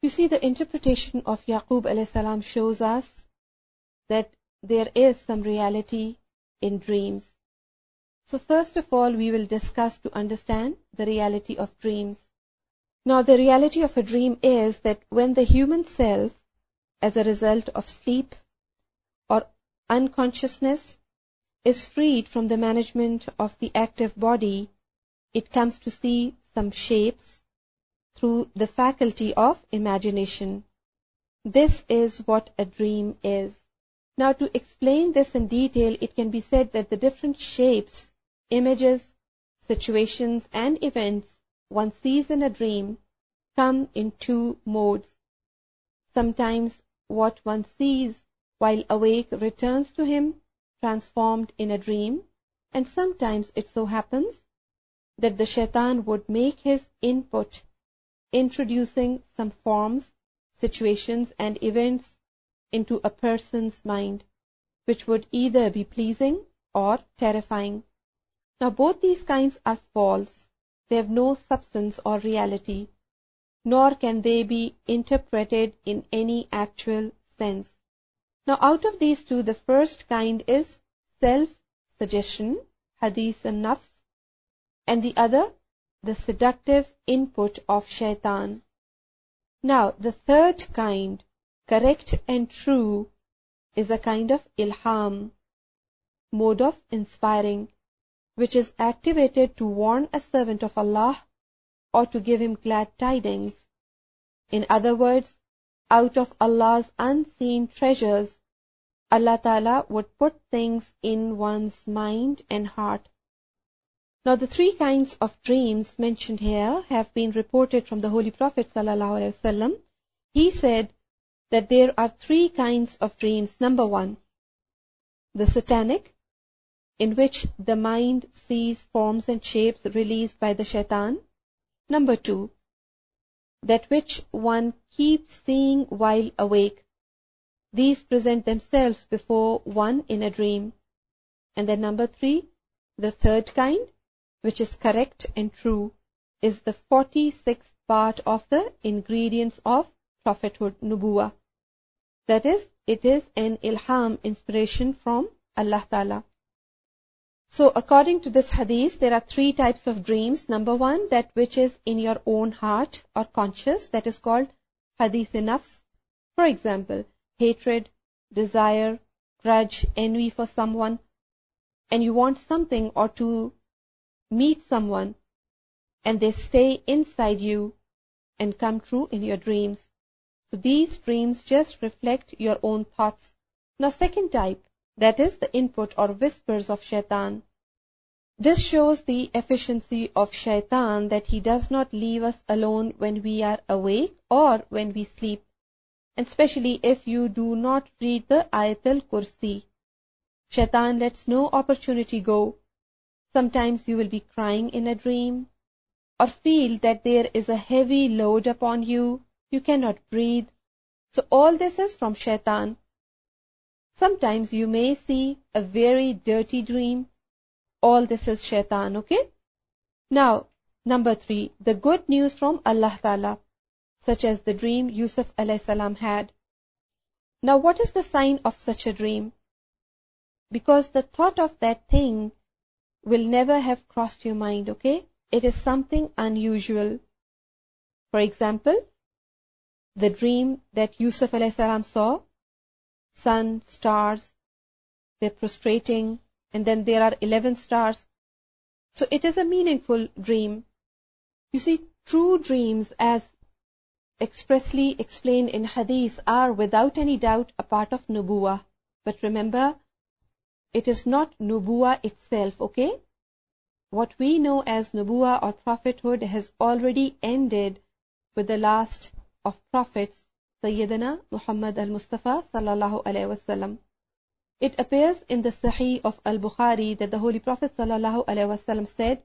You see, the interpretation of Yaqub alayhi salam shows us that there is some reality in dreams. So first of all, we will discuss to understand the reality of dreams. Now, the reality of a dream is that when the human self, as a result of sleep or unconsciousness, is freed from the management of the active body, it comes to see some shapes through the faculty of imagination. This is what a dream is. Now, to explain this in detail, it can be said that the different shapes, images, situations, and events one sees in a dream come in two modes. Sometimes what one sees while awake returns to him transformed in a dream, and sometimes it so happens that the shaitan would make his input, introducing some forms, situations, and events into a person's mind, which would either be pleasing or terrifying. Now, both these kinds are false. They have no substance or reality, nor can they be interpreted in any actual sense. Now, out of these two, the first kind is self-suggestion, hadith and nafs, and the other, the seductive input of shaitan. Now, the third kind, correct and true, is a kind of ilham, mode of inspiring, which is activated to warn a servant of Allah or to give him glad tidings. In other words, out of Allah's unseen treasures, Allah Ta'ala would put things in one's mind and heart. Now, the three kinds of dreams mentioned here have been reported from the Holy Prophet ﷺ. He said that there are three kinds of dreams. Number one, the satanic, in which the mind sees forms and shapes released by the shaitan. Number two, that which one keeps seeing while awake. These present themselves before one in a dream. And then number three, the third kind, which is correct and true, is the 46th part of the ingredients of prophethood, nubuwah. That is, it is an ilham, inspiration from Allah Ta'ala. So according to this hadith, there are three types of dreams. Number one, that which is in your own heart or conscious, that is called hadith-e-nafs. For example, hatred, desire, grudge, envy for someone, and you want something or to meet someone, and they stay inside you and come true in your dreams. So these dreams just reflect your own thoughts. Now, second type, that is the input or whispers of shaitan. This shows the efficiency of shaitan, that he does not leave us alone when we are awake or when we sleep, and especially if you do not read the Ayatul Kursi. Shaitan lets no opportunity go. Sometimes you will be crying in a dream, or feel that there is a heavy load upon you, you cannot breathe. So all this is from shaitan. Sometimes you may see a very dirty dream. All this is shaitan, okay? Now, number three, the good news from Allah Ta'ala, such as the dream Yusuf alayhi salam had. Now, what is the sign of such a dream? Because the thought of that thing will never have crossed your mind, okay? It is something unusual. For example, the dream that Yusuf alayhi salam saw, sun, stars, they're prostrating, and then there are 11 stars. So it is a meaningful dream. You see, true dreams, as expressly explained in hadith, are without any doubt a part of nubuwah. But remember, it is not nubuwah itself, okay? What we know as nubuwah or prophethood has already ended with the last of prophets, Sayyidina Muhammad al-Mustafa sallallahu alayhi wasallam. It appears in the Sahih of Al-Bukhari that the Holy Prophet sallallahu alayhi wasallam said,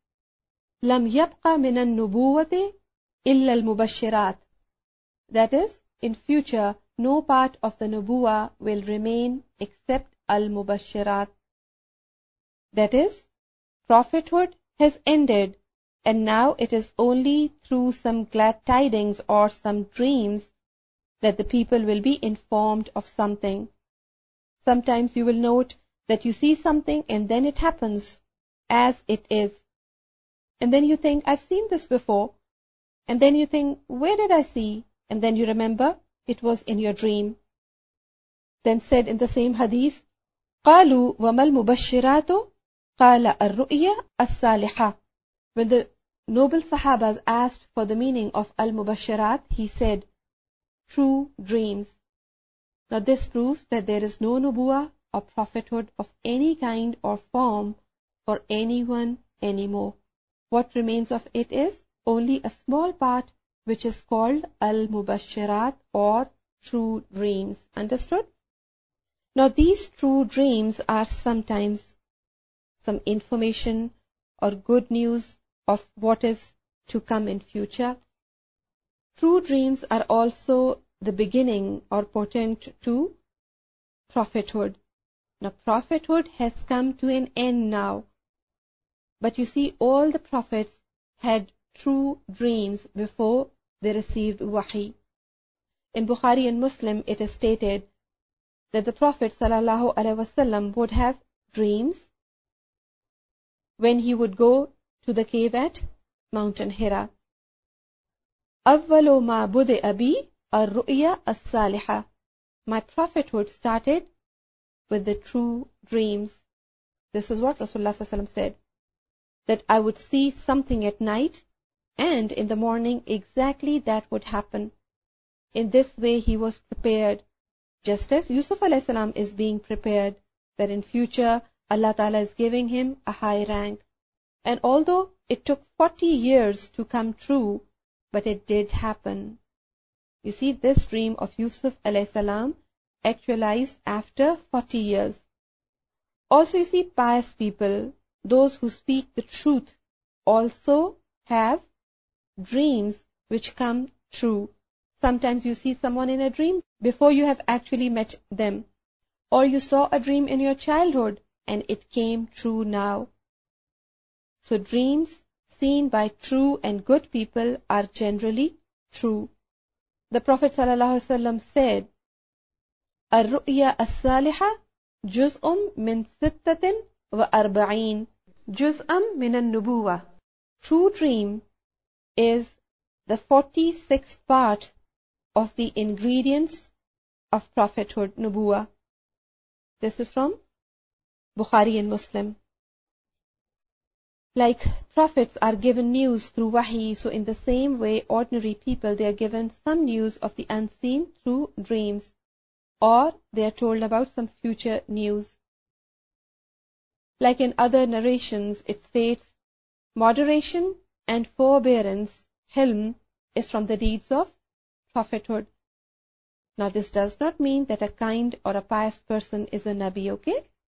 "Lam yabqa min an-nubuwwati illa al-mubashirat." That is, in future, no part of the nubuwah will remain except al-mubashirat. That is, prophethood has ended And now it is only through some glad tidings or some dreams that the people will be informed of something. Sometimes you will note that you see something and then it happens as it is. And then you think, I've seen this before. And then you think, where did I see? And then you remember it was in your dream. Then said in the same hadith, قالوا وما المبشرات قال الرؤيا الصالحة. When the noble Sahabas asked for the meaning of al-mubashirat, he said, true dreams. Now this proves that there is no nubuwah or prophethood of any kind or form for anyone anymore. What remains of it is only a small part, which is called al-mubashirat or true dreams. Understood? Now these true dreams are sometimes some information or good news of what is to come in future. True dreams are also the beginning or portent to prophethood. Now prophethood has come to an end now. But you see, all the prophets had true dreams before they received wahi. In Bukhari and Muslim it is stated that the Prophet ﷺ would have dreams when he would go to the cave at Mountain Hira. أَوَّلُ مَا بُدِئَ بِي الرُّؤْيَا الصَّالِحَةِ. My prophethood started with the true dreams. This is what Rasulullah ﷺ said, that I would see something at night and in the morning exactly that would happen. In this way he was prepared, just as Yusuf ﷺ is being prepared, that in future Allah Ta'ala is giving him a high rank. And although it took 40 years to come true, but it did happen. You see, this dream of Yusuf ﷺ actualized after 40 years. Also, you see, pious people, those who speak the truth, also have dreams which come true. Sometimes you see someone in a dream before you have actually met them. Or you saw a dream in your childhood and it came true now. So dreams seen by true and good people are generally true. The Prophet ﷺ said, الرؤيا الصالحة جزء من 46 جزءا من النبوة. True dream is the 46th part of the ingredients of prophethood, nubuwah. This is from Bukhari and Muslim. Like prophets are given news through wahi, so in the same way ordinary people, they are given some news of the unseen through dreams, or they are told about some future news. Like in other narrations, it states, moderation and forbearance, hilm, is from the deeds of prophethood. Now this does not mean that a kind or a pious person is a nabi, okay?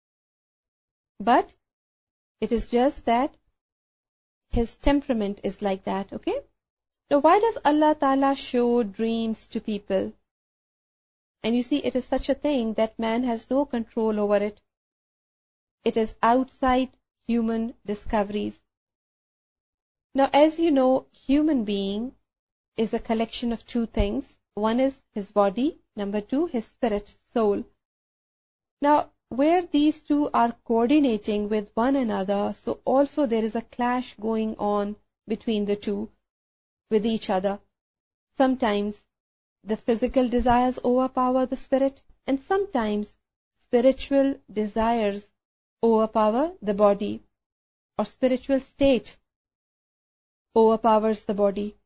But it is just that his temperament is like that, okay? Now why does Allah Ta'ala show dreams to people? And you see, it is such a thing that man has no control over it. It is outside human discoveries. Now as you know, human being is a collection of two things. One is his body, number two, his spirit, soul. Now where these two are coordinating with one another, so also there is a clash going on between the two with each other. Sometimes the physical desires overpower the spirit, and sometimes spiritual desires overpower the body, or spiritual state overpowers the body.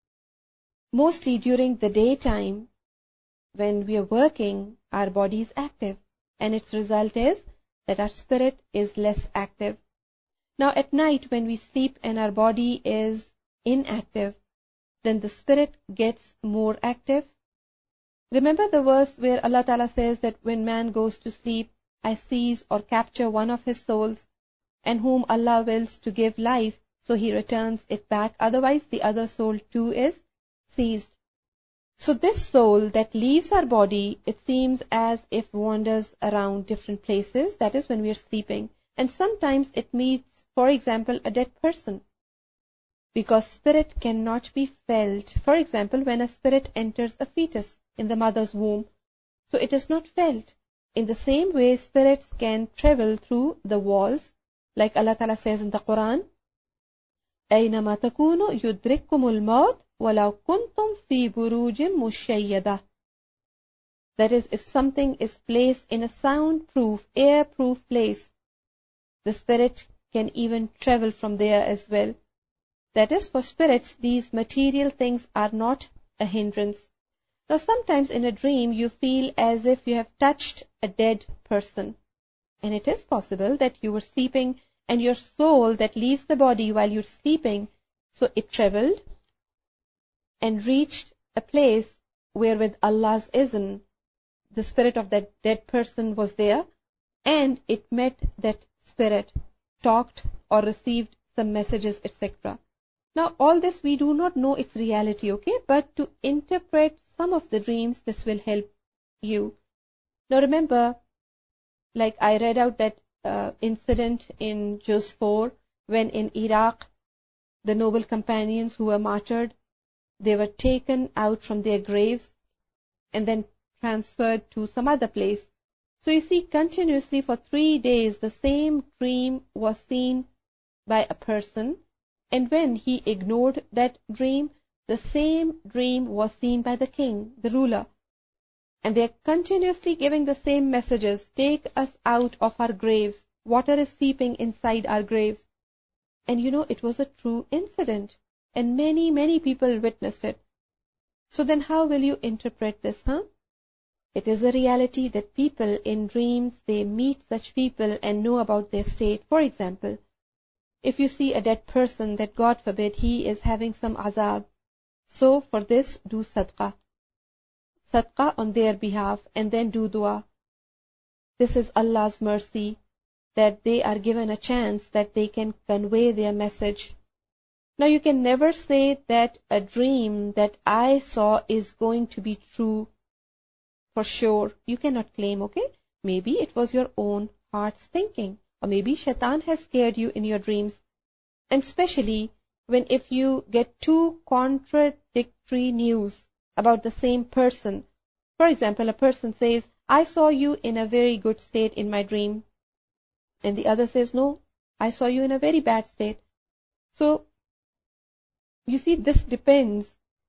Mostly during the daytime, when we are working, our body is active, and its result is that our spirit is less active. Now at night when we sleep and our body is inactive, then the spirit gets more active. Remember the verse where Allah Ta'ala says that when man goes to sleep, I seize or capture one of his souls, and whom Allah wills to give life, so he returns it back, otherwise the other soul too is seized. So this soul that leaves our body, it seems as if wanders around different places, that is when we are sleeping. And sometimes it meets, for example, a dead person. because spirit cannot be felt. For example, when a spirit enters a fetus in the mother's womb, so it is not felt. In the same way, spirits can travel through the walls, like Allah Ta'ala says in the Quran, أَيْنَمَا تَكُونُوا يُدْرِككُمُ الْمَوْتُ وَلَوْ كُنْتُمْ فِي بُرُوجٍ مُشَيَّدَةٍ. That is, if something is placed in a soundproof, air-proof place, the spirit can even travel from there as well. That is, for spirits, these material things are not a hindrance. Now, sometimes in a dream, you feel as if you have touched a dead person. And it is possible that you were sleeping and your soul that leaves the body while you're sleeping, so it traveled and reached a place where with Allah's izn, the spirit of that dead person was there, and it met that spirit, talked or received some messages, etc. Now, all this we do not know its reality, okay? But to interpret some of the dreams, this will help you. Now, remember, like I read out that incident in Juz 4, when in Iraq, the noble companions who were martyred, they were taken out from their graves and then transferred to some other place. So you see, continuously for 3 days, the same dream was seen by a person, and when he ignored that dream, the same dream was seen by the king, the ruler. And they are continuously giving the same messages, take us out of our graves, water is seeping inside our graves. And you know, it was a true incident, and many, many people witnessed it. So then how will you interpret this, huh? It is a reality that people in dreams, they meet such people and know about their state. For example, if you see a dead person that God forbid he is having some azab, so for this do sadaqah on their behalf, and then do dua. This is Allah's mercy, that they are given a chance that they can convey their message. Now you can never say that a dream that I saw is going to be true for sure. You cannot claim, okay? Maybe it was your own heart's thinking, or maybe shaitan has scared you in your dreams. And especially when if you get two contradictory news about the same person. For example, a person says, I saw you in a very good state in my dream. And the other says, no, I saw you in a very bad state. So, you see, this depends.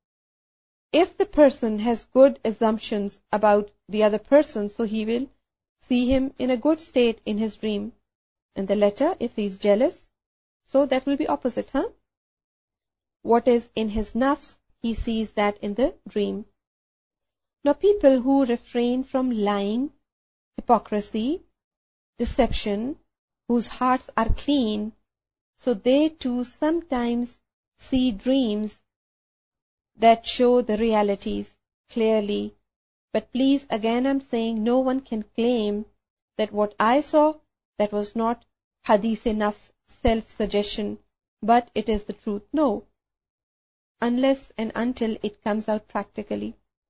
If the person has good assumptions about the other person, so he will see him in a good state in his dream. And the latter, if he is jealous, so that will be opposite, huh? What is in his nafs, he sees that in the dream. Now, people who refrain from lying, hypocrisy, deception, whose hearts are clean, so they too sometimes see dreams that show the realities clearly. But please, again I'm saying, no one can claim that what I saw, that was not hadith-e-nafs, self-suggestion, but it is the truth. No, unless and until it comes out practically.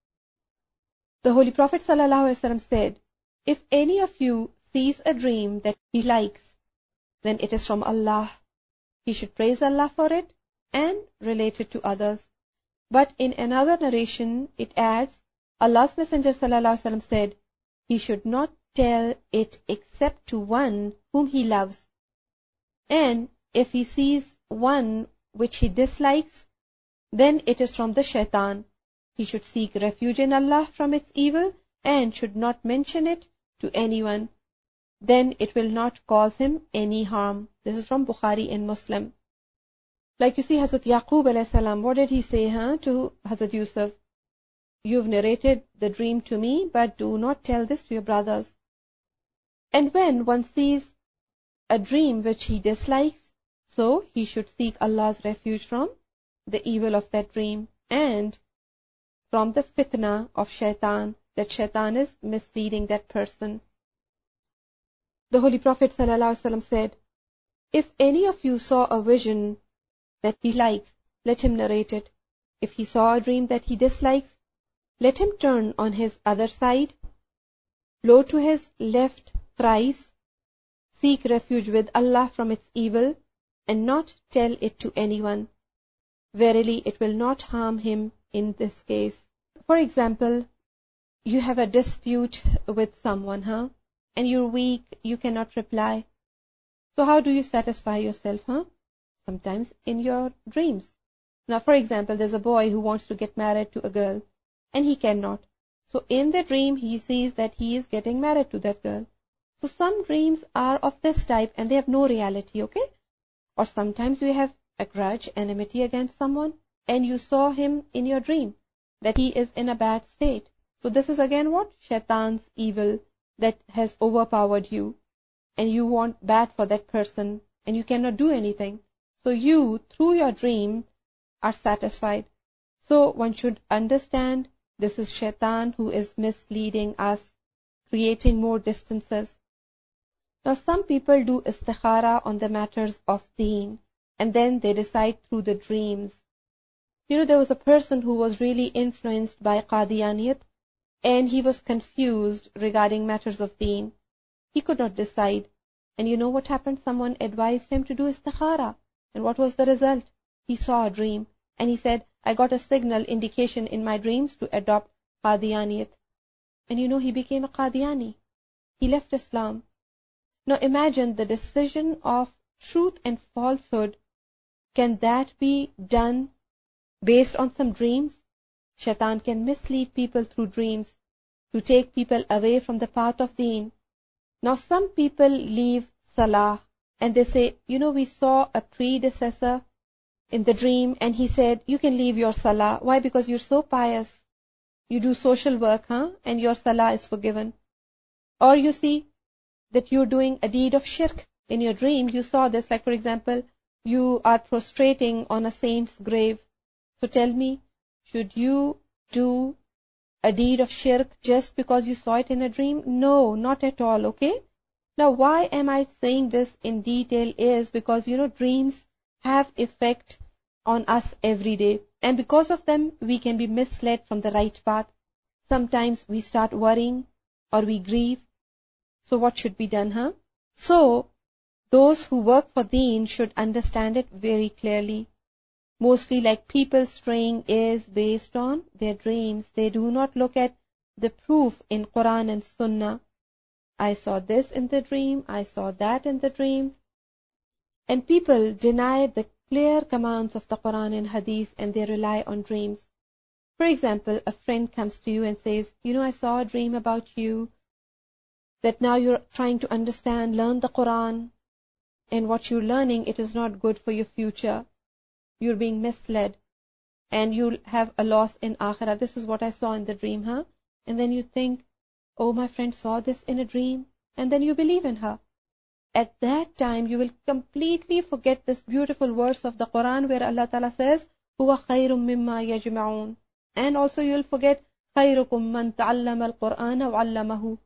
The Holy Prophet ﷺ said, if any of you sees a dream that he likes, then it is from Allah. He should praise Allah for it and relate it to others. But in another narration, it adds, Allah's Messenger ﷺ said, he should not tell it except to one whom he loves. And if he sees one which he dislikes, then it is from the shaitan. He should seek refuge in Allah from its evil and should not mention it to anyone. Then it will not cause him any harm. This is from Bukhari and Muslim. Like you see, Hazrat Yaqub alayhi salam, what did he say to Hazrat Yusuf? You've narrated the dream to me, but do not tell this to your brothers. And when one sees a dream which he dislikes, so he should seek Allah's refuge from the evil of that dream and from the fitna of shaitan, that shaitan is misleading that person. The Holy Prophet ﷺ said, if any of you saw a vision that he likes, let him narrate it. If he saw a dream that he dislikes, let him turn on his other side, blow to his left thrice, seek refuge with Allah from its evil, and not tell it to anyone. verily it will not harm him in this case. For example, you have a dispute with someone, and you're weak, you cannot reply. So how do you satisfy yourself, Sometimes in your dreams. Now, for example, there's a boy who wants to get married to a girl, and he cannot. So in the dream, he sees that he is getting married to that girl. So some dreams are of this type, and they have no reality, okay? Or sometimes you have a grudge, enmity against someone, and you saw him in your dream, that he is in a bad state. So this is again what? Shaitan's evil that has overpowered you, and you want bad for that person, and you cannot do anything. So you, through your dream, are satisfied. So one should understand this is Shaitan who is misleading us, creating more distances. Now some people do istikhara on the matters of deen, and then they decide through the dreams. There was a person who was really influenced by Qadianiyat, and he was confused regarding matters of deen. He could not decide. And you know what happened? Someone advised him to do istikhara. And what was the result? He saw a dream, and he said, I got a signal indication in my dreams to adopt Qadianiyat. And he became a Qadiani. He left Islam. Now imagine the decision of truth and falsehood. Can that be done based on some dreams? Shaitan can mislead people through dreams to take people away from the path of deen. Now some people leave salah and they say, we saw a predecessor in the dream and he said, you can leave your salah. Why? Because you're so pious. You do social work, and your salah is forgiven. Or you see that you're doing a deed of shirk. In your dream, you saw this, like for example, you are prostrating on a saint's grave. So tell me, should you do a deed of shirk just because you saw it in a dream? No, not at all, okay? Now, why am I saying this in detail is because, dreams have effect on us every day. And because of them, we can be misled from the right path. Sometimes we start worrying or we grieve. So what should be done, So, those who work for deen should understand it very clearly. Mostly like people straying is based on their dreams. They do not look at the proof in Quran and Sunnah. I saw this in the dream, I saw that in the dream. And people deny the clear commands of the Quran and Hadith and they rely on dreams. For example, a friend comes to you and says, I saw a dream about you, that now you're trying to understand, learn the Quran, and what you're learning, it is not good for your future. You're being misled, and you'll have a loss in Akhirah. This is what I saw in the dream, And then you think, oh, my friend saw this in a dream, and then you believe in her. At that time, you will completely forget this beautiful verse of the Quran where Allah Ta'ala says, هُوَ خَيْرٌ مِمَّا يَجْمَعُونَ. And also you will forget, خَيْرُكُمْ مَنْ تَعَلَّمَ الْقُرْآنَ وَعَلَّمَهُ.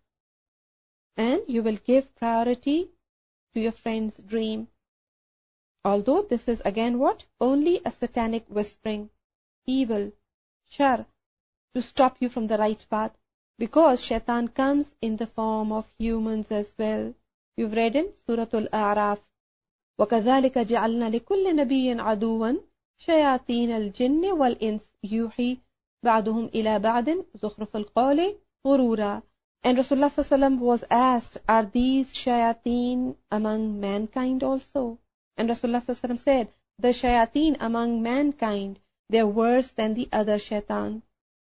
And you will give priority to your friend's dream. Although this is again what? Only a satanic whispering, evil, shar, to stop you from the right path. Because Shaitan comes in the form of humans as well. You've read in Surah Al-A'raf. وَكَذَلِكَ جَعَلْنَا لِكُلِّ نَبِيٍّ عَدُوًّا شَيَاطِينَ الْجِنِّ وَالْإِنسِ يُوحِي بَعْضُهُمْ إِلَى بَعْضٍ زُخْرُفَ الْقَوْلِ غُرُورًا. And Rasulullah ﷺ was asked, are these shayateen among mankind also? And Rasulullah ﷺ said, the shayateen among mankind, they're worse than the other shaitan.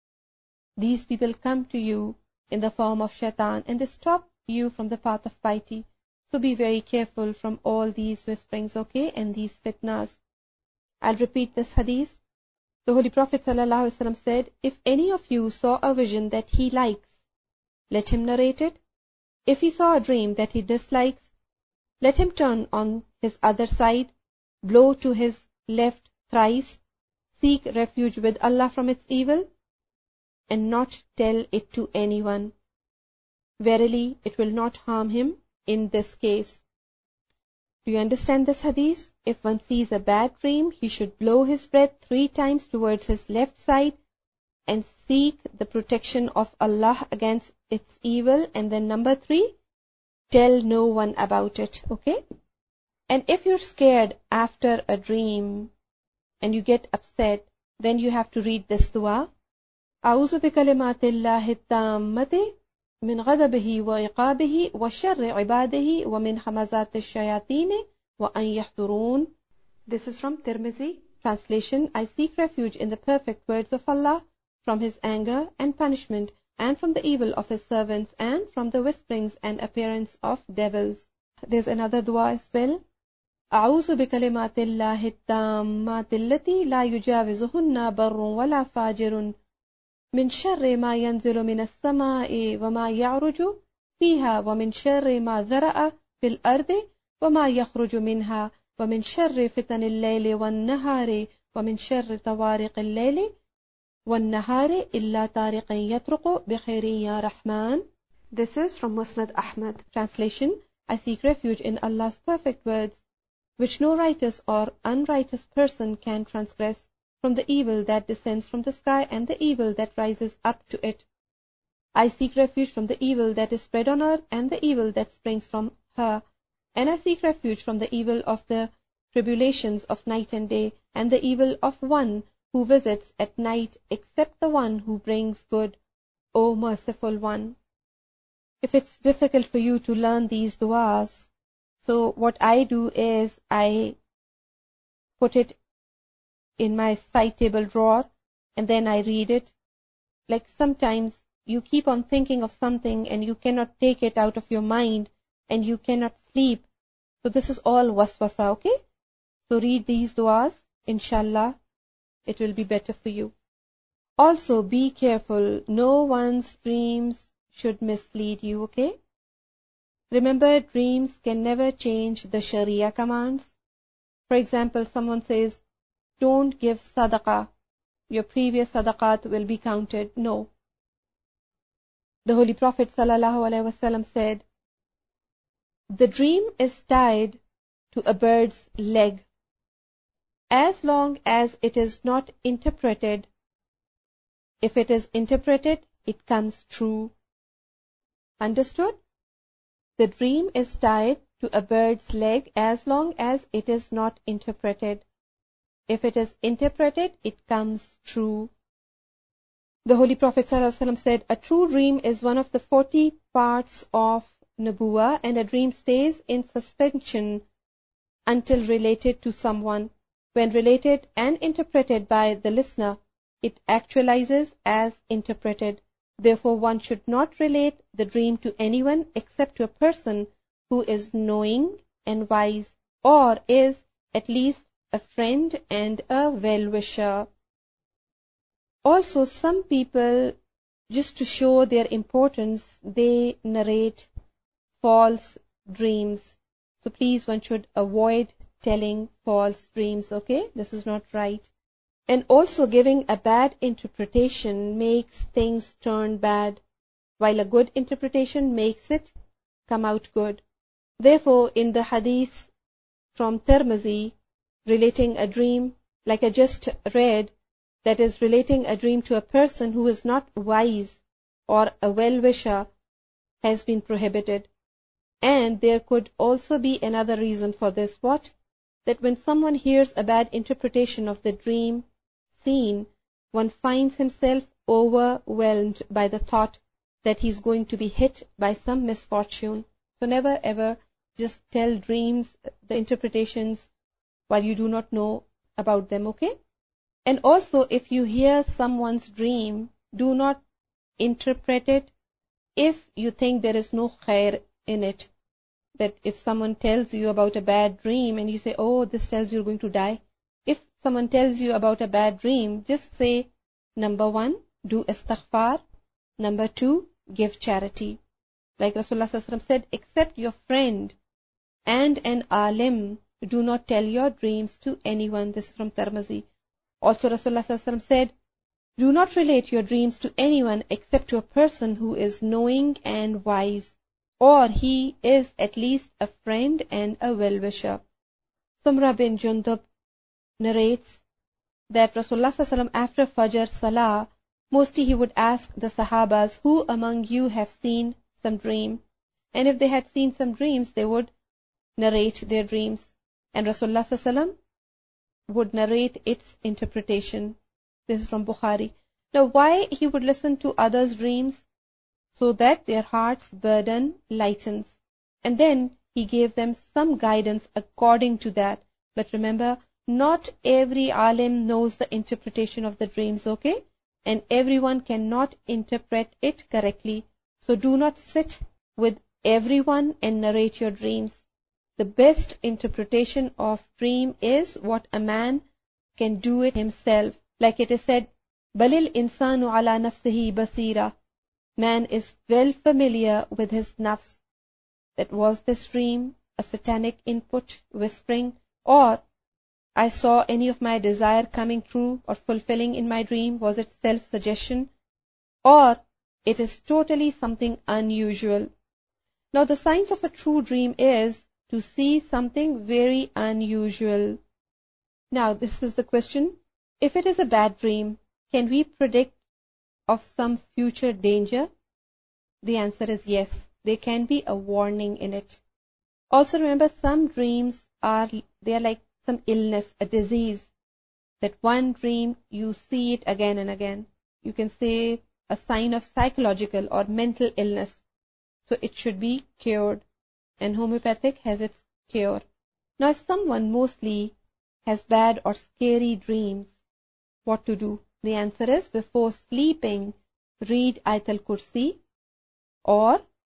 These people come to you in the form of shaitan and they stop you from the path of piety. So be very careful from all these whisperings, okay, and these fitnas. I'll repeat this hadith. The Holy Prophet ﷺ said, if any of you saw a vision that he likes, let him narrate it. If he saw a dream that he dislikes, let him turn on his other side, blow to his left thrice, seek refuge with Allah from its evil, and not tell it to anyone. Verily, it will not harm him in this case. Do you understand this hadith? If one sees a bad dream, he should blow his breath 3 times towards his left side and seek the protection of Allah against its evil. And then number 3, tell no one about it, okay? And if you're scared after a dream, and you get upset, then you have to read this dua. أعوذ بكلمات الله التامة من غضبه وعقابه وشر عباده ومن همزات الشياطين وأن يحضرون. This is from Tirmizi. Translation: I seek refuge in the perfect words of Allah from His anger and punishment, and from the evil of His servants, and from the whisperings and appearance of devils. There's another dua as well. أعوذ بكلمات الله التامات التي لا يجاوزهن بر ولا فاجر من شر ما ينزل من السماء وما يعرج فيها ومن شر ما ذرأ في الأرض وما يخرج منها ومن شر فتن الليل والنهار ومن شر طوارق الليل والنهار إلا طارق يطرق بخير يا رحمن. This is from Musnad Ahmad. Translation: I seek refuge in Allah's perfect words, which no righteous or unrighteous person can transgress, from the evil that descends from the sky and the evil that rises up to it. I seek refuge from the evil that is spread on earth and the evil that springs from her. And I seek refuge from the evil of the tribulations of night and day, and the evil of one who visits at night, except the one who brings good, O merciful one. If it's difficult for you to learn these du'as, so what I do is I put it in my side table drawer and then I read it. Like sometimes you keep on thinking of something and you cannot take it out of your mind and you cannot sleep. So this is all waswasa, okay? So read these du'as, inshallah, it will be better for you. Also be careful, no one's dreams should mislead you, okay? Remember, dreams can never change the Sharia commands. For example, someone says, don't give sadaqah, your previous sadaqat will be counted. No. The Holy Prophet ﷺ said, the dream is tied to a bird's leg. As long as it is not interpreted, if it is interpreted, it comes true. Understood? The dream is tied to a bird's leg as long as it is not interpreted. If it is interpreted, it comes true. The Holy Prophet ﷺ said, a true dream is one of the 40 parts of Nubuwah, and a dream stays in suspension until related to someone. When related and interpreted by the listener, it actualizes as interpreted. Therefore, one should not relate the dream to anyone except to a person who is knowing and wise, or is at least a friend and a well-wisher. Also, some people, just to show their importance, they narrate false dreams. So please, one should avoid telling false dreams, okay? This is not right. And also, giving a bad interpretation makes things turn bad, while a good interpretation makes it come out good. Therefore, in the hadith from Tirmizi, relating a dream, like I just read, that is relating a dream to a person who is not wise or a well-wisher, has been prohibited. And there could also be another reason for this. What? That when someone hears a bad interpretation of the dream scene, one finds himself overwhelmed by the thought that he's going to be hit by some misfortune. So never ever just tell dreams, the interpretations, while you do not know about them, okay? And also, if you hear someone's dream, do not interpret it if you think there is no khair in it. That if someone tells you about a bad dream and you say, oh, this tells you're going to die. If someone tells you about a bad dream, just say, number 1, do istighfar. Number 2, give charity. Like Rasulullah ﷺ said, except your friend and an alim, do not tell your dreams to anyone. This is from Tirmizi. Also Rasulullah ﷺ said, do not relate your dreams to anyone except to a person who is knowing and wise, or he is at least a friend and a well-wisher. Samra bin Jundub narrates that Rasulullah ﷺ after Fajr Salah, mostly he would ask the Sahabas, who among you have seen some dream? And if they had seen some dreams, they would narrate their dreams. And Rasulullah ﷺ would narrate its interpretation. This is from Bukhari. Now, why he would listen to others' dreams? So that their heart's burden lightens. And then he gave them some guidance according to that. But remember, not every alim knows the interpretation of the dreams, okay? And everyone cannot interpret it correctly. So do not sit with everyone and narrate your dreams. The best interpretation of dream is what a man can do it himself. Like it is said, Balil insanu ala nafsihi basira. Man is well familiar with his nafs. That was this dream a satanic input, whispering, or I saw any of my desire coming true or fulfilling in my dream? Was it self-suggestion? Or it is totally something unusual? Now the signs of a true dream is to see something very unusual. Now this is the question. If it is a bad dream, can we predict of some future danger? The answer is yes. There can be a warning in it. Also remember, some dreams they are like some illness, a disease. That one dream you see it again and again. You can say a sign of psychological or mental illness. So it should be cured. And homeopathic has its cure. Now if someone mostly has bad or scary dreams, what to do? The answer is, before sleeping, read Ayatul Kursi or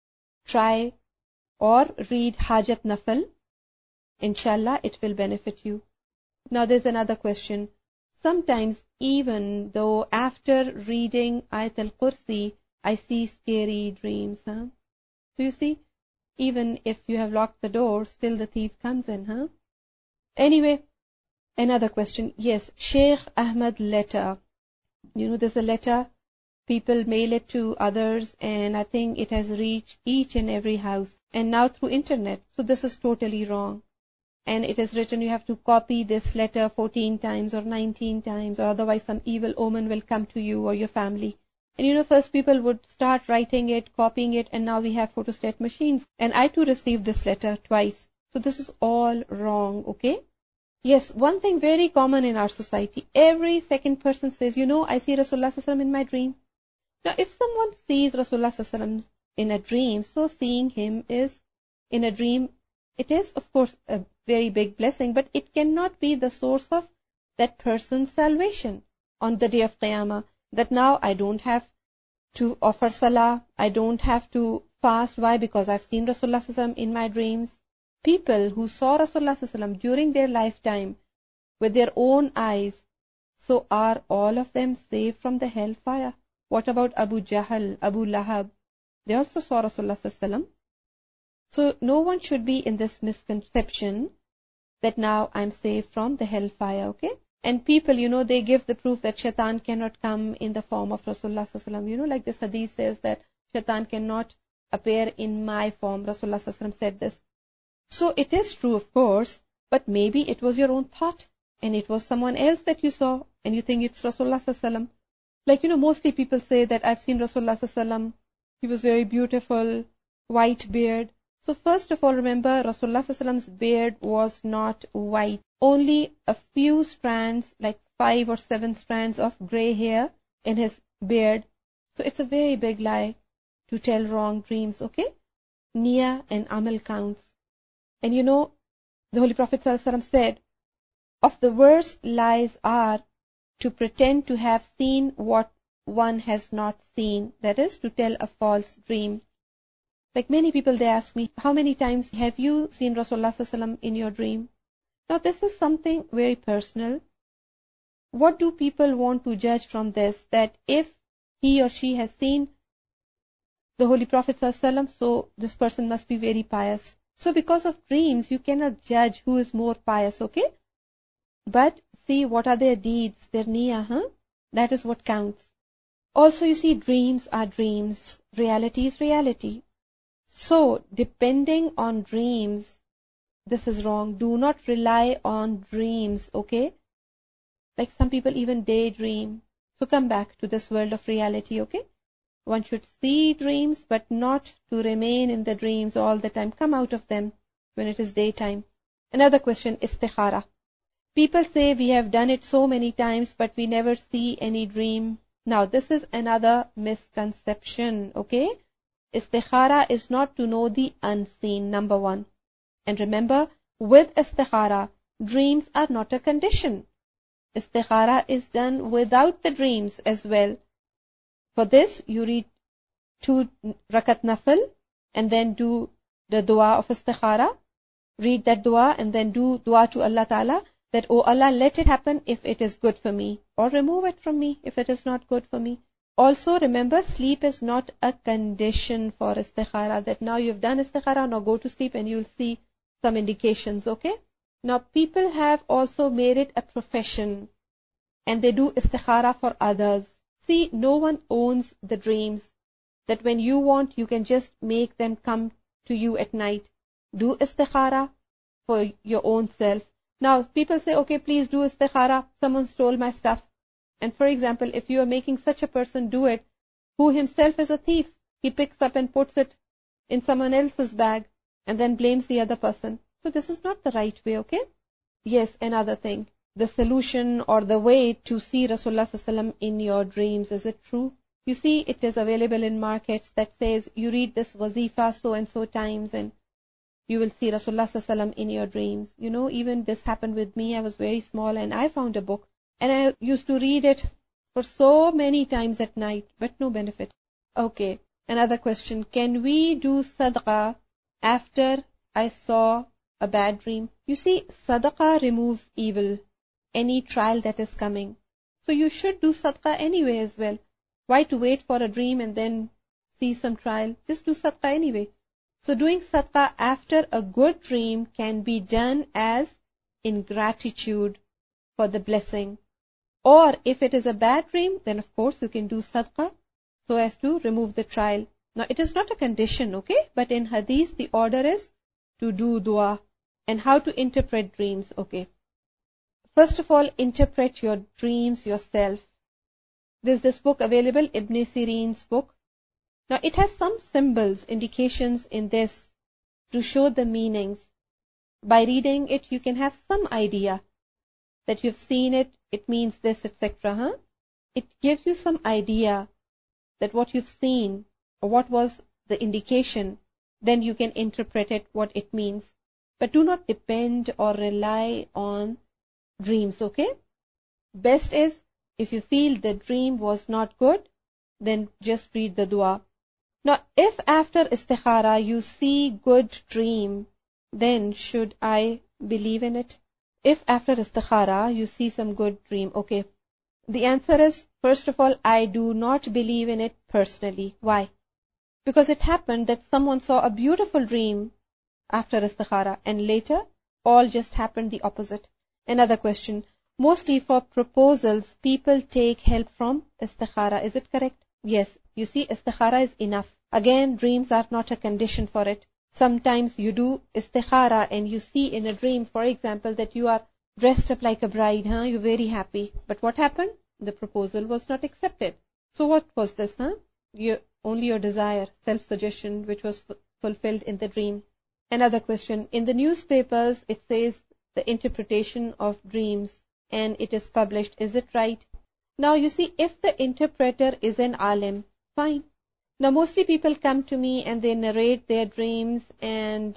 read Hajat Nafal. Inshallah, it will benefit you. Now there's another question. Sometimes even though after reading Ayatul Kursi, I see scary dreams. So you see, even if you have locked the door, still the thief comes in. Anyway, another question. Yes, Sheikh Ahmad letter. There's a letter. People mail it to others, and I think it has reached each and every house. And now through internet. So this is totally wrong. And it is written you have to copy this letter 14 times or 19 times, or otherwise some evil omen will come to you or your family. And first people would start writing it, copying it, and now we have photostat machines. And I too received this letter twice. So this is all wrong, okay? Yes, one thing very common in our society. Every second person says, I see Rasulullah ﷺ in my dream. Now, if someone sees Rasulullah ﷺ in a dream, so seeing him is in a dream, it is, of course, a very big blessing, but it cannot be the source of that person's salvation on the day of Qiyamah. That now I don't have to offer salah, I don't have to fast. Why? Because I've seen Rasulullah ﷺ in my dreams. People who saw Rasulullah ﷺ during their lifetime with their own eyes, so are all of them saved from the hellfire? What about Abu Jahl, Abu Lahab? They also saw Rasulullah ﷺ. So no one should be in this misconception that now I'm saved from the hellfire, okay? And people, they give the proof that shaitan cannot come in the form of Rasulullah ﷺ. Like this hadith says that shaitan cannot appear in my form. Rasulullah ﷺ said this. So it is true, of course, but maybe it was your own thought and it was someone else that you saw and you think it's Rasulullah ﷺ. Like, mostly people say that I've seen Rasulullah ﷺ. He was very beautiful, white beard. So first of all, remember, Rasulullah ﷺ's beard was not white. Only a few strands, like 5 or 7 strands of gray hair in his beard. So it's a very big lie to tell wrong dreams, okay? Niyyah and amal counts. And the Holy Prophet ﷺ said, of the worst lies are to pretend to have seen what one has not seen. That is, to tell a false dream. Like many people, they ask me, how many times have you seen Rasulullah ﷺ in your dream? Now this is something very personal. What do people want to judge from this? That if he or she has seen the Holy Prophet ﷺ, so this person must be very pious. So because of dreams, you cannot judge who is more pious, okay? But see what are their deeds, their niyyah, That is what counts. Also, you see, dreams are dreams. Reality is reality. So, depending on dreams, this is wrong. Do not rely on dreams, okay? Like some people even daydream. So come back to this world of reality, okay? One should see dreams, but not to remain in the dreams all the time. Come out of them when it is daytime. Another question, istikhara. People say we have done it so many times, but we never see any dream. Now, this is another misconception, okay? Istikhara is not to know the unseen, number one. And remember, with istikhara, dreams are not a condition. Istikhara is done without the dreams as well. For this, you read 2 rakat nafil and then do the dua of istikhara. Read that dua and then do dua to Allah Ta'ala that, oh Allah, let it happen if it is good for me, or remove it from me if it is not good for me. Also remember, sleep is not a condition for istikhara, that now you've done istikhara, now go to sleep and you'll see some indications, okay? Now people have also made it a profession and they do istikhara for others. See, no one owns the dreams, that when you want, you can just make them come to you at night. Do istikhara for your own self. Now, people say, okay, please do istikhara. Someone stole my stuff. And for example, if you are making such a person do it, who himself is a thief, he picks up and puts it in someone else's bag and then blames the other person. So this is not the right way, okay? Yes, another thing. The solution or the way to see Rasulullah ﷺ in your dreams, is it true? You see, it is available in markets that says you read this wazifa so and so times and you will see Rasulullah ﷺ in your dreams. You know, even this happened with me. I was very small and I found a book and I used to read it for so many times at night, but no benefit. Okay, another question. Can we do sadaqah after I saw a bad dream? You see, sadaqah removes evil, any trial that is coming. So you should do sadaqah anyway as well. Why to wait for a dream and then see some trial? Just do sadaqah anyway. So doing sadaqah after a good dream can be done as ingratitude for the blessing. Or if it is a bad dream, then of course you can do sadaqah so as to remove the trial. Now it is not a condition, okay? But in hadith the order is to do dua. And how to interpret dreams, okay? First of all, interpret your dreams yourself. There's this book available, Ibn Sirin's book. Now it has some symbols, indications in this to show the meanings. By reading it, you can have some idea that you've seen it, it means this, etc. It gives you some idea that what you've seen or what was the indication, then you can interpret it what it means. But do not depend or rely on dreams, okay? Best is, if you feel the dream was not good, then just read the dua. Now, if after istikhara you see good dream, then should I believe in it? If after istikhara you see some good dream, okay. The answer is, first of all, I do not believe in it personally. Why? Because it happened that someone saw a beautiful dream after istikhara and later all just happened the opposite. Another question. Mostly for proposals, people take help from istikhara. Is it correct? Yes. You see, istikhara is enough. Again, dreams are not a condition for it. Sometimes you do istikhara and you see in a dream, for example, that you are dressed up like a bride, you're very happy. But what happened? The proposal was not accepted. So what was this, Only your desire, self-suggestion, which was fulfilled in the dream. Another question. In the newspapers, it says the interpretation of dreams and it is published. Is it right? Now you see, if the interpreter is an alim, fine. Now mostly people come to me and they narrate their dreams and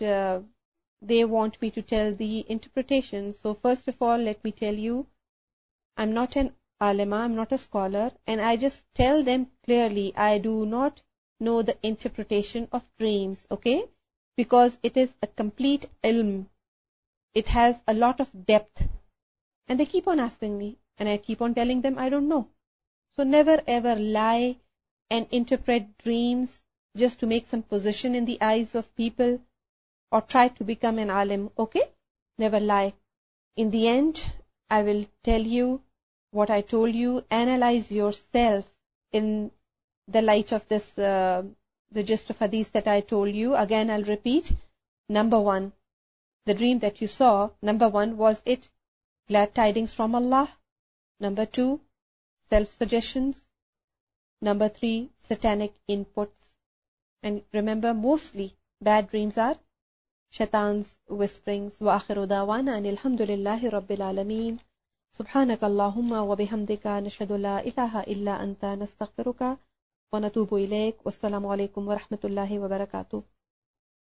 they want me to tell the interpretation. So first of all, let me tell you, I'm not an alima, I'm not a scholar, and I just tell them clearly, I do not know the interpretation of dreams, okay? Because it is a complete ilm. It has a lot of depth. And they keep on asking me, and I keep on telling them I don't know. So never ever lie and interpret dreams just to make some position in the eyes of people or try to become an alim, okay? Never lie. In the end, I will tell you what I told you. Analyze yourself in the light of this, the gist of hadith that I told you. Again, I'll repeat. Number one, the dream that you saw, number one, was it glad tidings from Allah? Number two, self-suggestions. Number three, satanic inputs. And remember, mostly bad dreams are shaitan's whisperings. Wa akhiru da'wana anil hamdulillahi rabbil alameen. Subhanaka Allahumma wa bihamdika nashhadu la ilaha illa anta nastaghfiruka wa natubu ilayk. Wassalamu alaikum wa rahmatullahi wa barakatuh.